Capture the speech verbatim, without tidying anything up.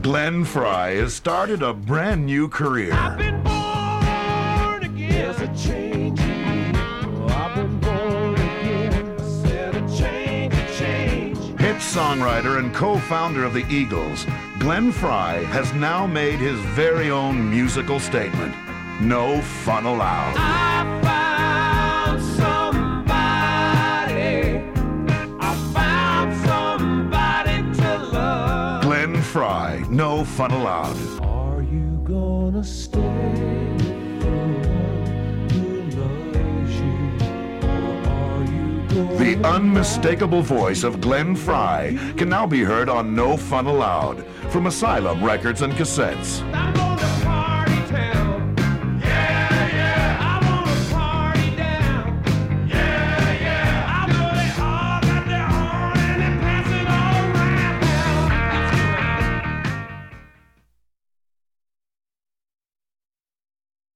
Glenn Frey has started a brand new career. I've been born again. There's a change in me. Oh, I've been born again. I said a change, a change. Hit songwriter and co-founder of the Eagles, Glenn Frey has now made his very own musical statement. No fun allowed. I found somebody. I found somebody to love. Glenn Frey, no fun allowed. Are you gonna stay with the one who loves you? Or are you gonna The unmistakable voice of Glenn Frey can now be heard on No Fun Allowed from Asylum Records and Cassettes. I'm